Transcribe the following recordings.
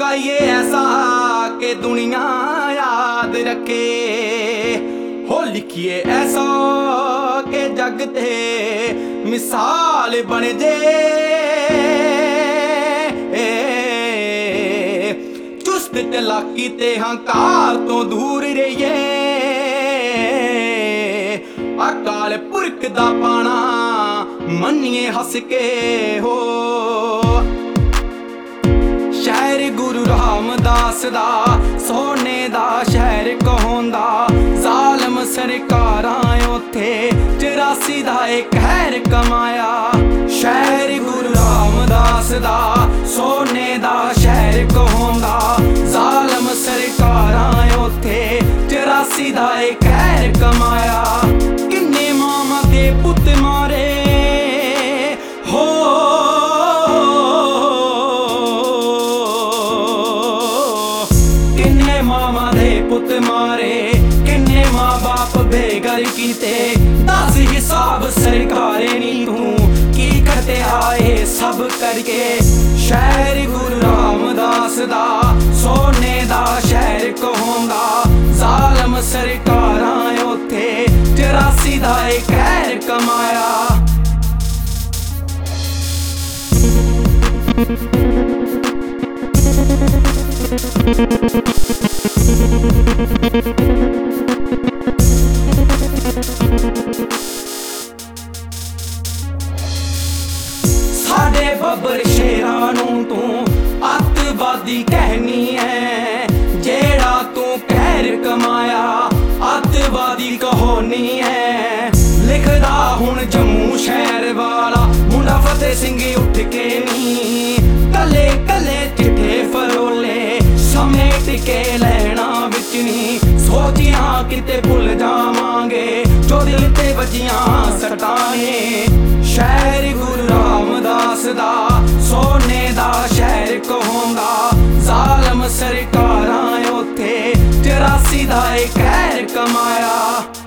गाइए ऐसा कि दुनिया याद रखे, हो लिखिए ऐसा कि जग ते मिसाल बन जे। चुस्त चलाकी ते हंकार तो दूर रहिए, अकाल पुरख दा पाना मन्निए हस के हो। शहर गुरु रामदास दा सोने दा शहर कहोंदा, जालम सरकारां उथे 84 दा एक कहर कमाया। शहर गुरु रामदास दा सोने दा शहर कहोंदा, जालम सरकारां उथे 84 दा एक कहर कमाया। किन्ने मामा दे पुत मारे हो, किन्ने मामा दे पुत मारे, किन्ने माँ बाप बेघर कीते। दस हिसाब सरकारे नी तू की करते आए सब करके। शहर गुरु रामदास दा सोने दा शहर कहोंदा, जालम सरकारां उथे 84 दा एक कहर कमाया। साडे बब्बर शेरां नूं तू अतवादी कहनी है, जेड़ा तू कहर कमाया अतवादी कहोनी है। लिखदा हुण जम्मू शहर वाला मुंडा फतेह सिंह उठ के नी, कले कले चिट्ठे फरोले समेट के लैना विच नी। सोचियां किते भुल जावांगे जो दिल ते वजियां सटाने। शहर गुरु रामदास दा सोने दा शहर कहोंदा, जालम सरकारां उथे 84 दा एक कहर कमाया।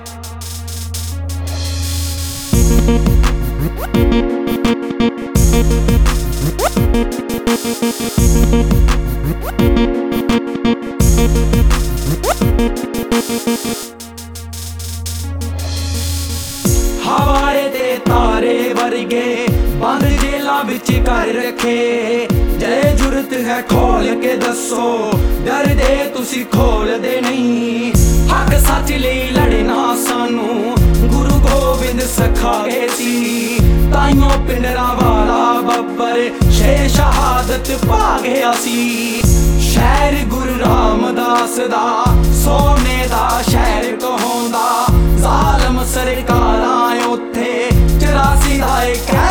हवारे दे तारे वर्गे बंद जेलां विच कर रखे। जे जुरत है खोल के दसो, डर दे तुसी खोल दे नहीं। हक सच लई लड़ना सानू गुरु गोबिंद सखाए सी, ताइयों पिंडरा वाला बब्बर छे शहादत पा गया सी। शहर गुरु रामदास दा सोने दा शहर कहोंदा, जालम सरकारां उथे 84 दा एक